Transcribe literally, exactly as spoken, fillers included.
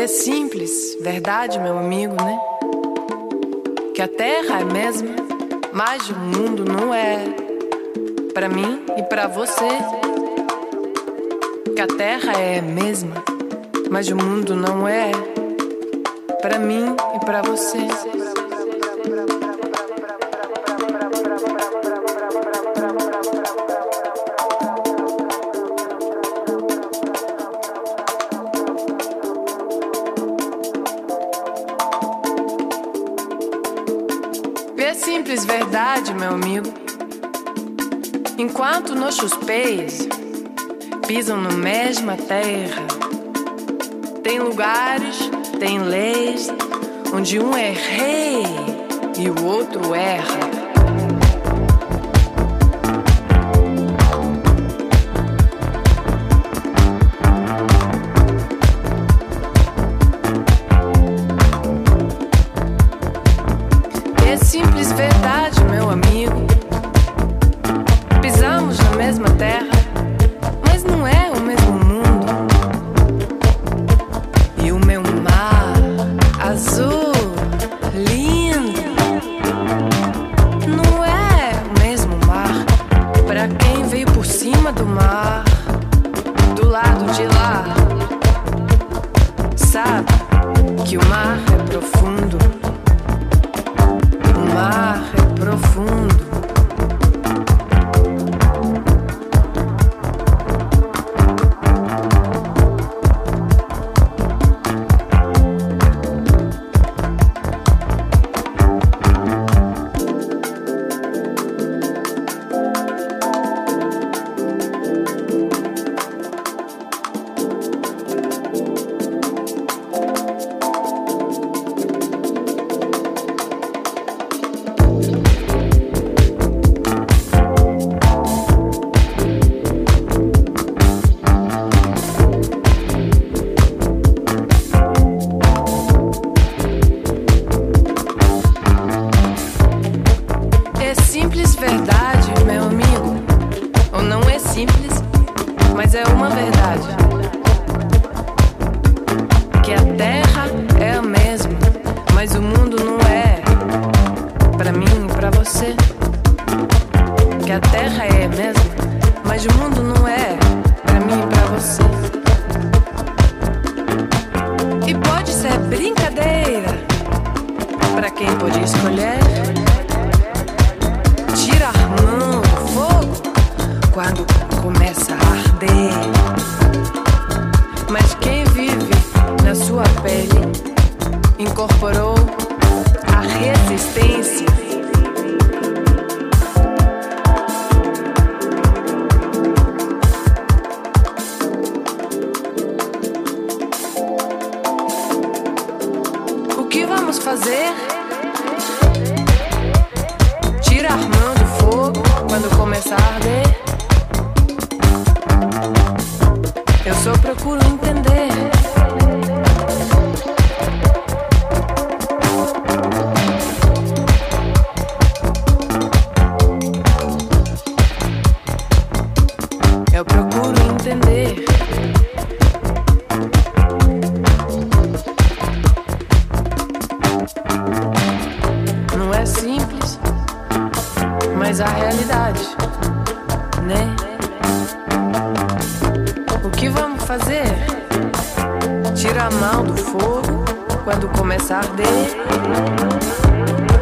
simples, verdade, meu amigo, né? Que a terra é mesma, mas o mundo não é. Pra mim e pra você. Que a terra é mesma, mas o mundo não é. Pra mim e pra você. É simples verdade, meu amigo. Enquanto nossos pés pisam na mesma terra, tem lugares, tem leis, onde um é rei e o outro erra. É simples verdade, meu amigo. Pisamos na mesma terra, mas não é o mesmo mundo. E o meu mar azul, lindo, não é o mesmo mar pra quem veio por cima do mar, do lado de lá. Sabe que o mar é profundo. O mar é profundo. Verdade, meu amigo, ou não é simples, mas é uma verdade. Que a terra é a mesma, mas o mundo não é. Pra mim e pra você. Que a terra é a mesma, mas o mundo não é. Pra mim e pra você. E pode ser brincadeira pra quem pode escolher. Tira a mão do fogo quando começa a arder. Mas quem vive na sua pele incorporou a resistência. O que vamos fazer? Tira a mão do fogo quando começar a arder. Eu só procuro entender. Eu procuro entender. Não é simples, mas a realidade, né? O que vamos fazer? Tira a mão do fogo quando começar a arder.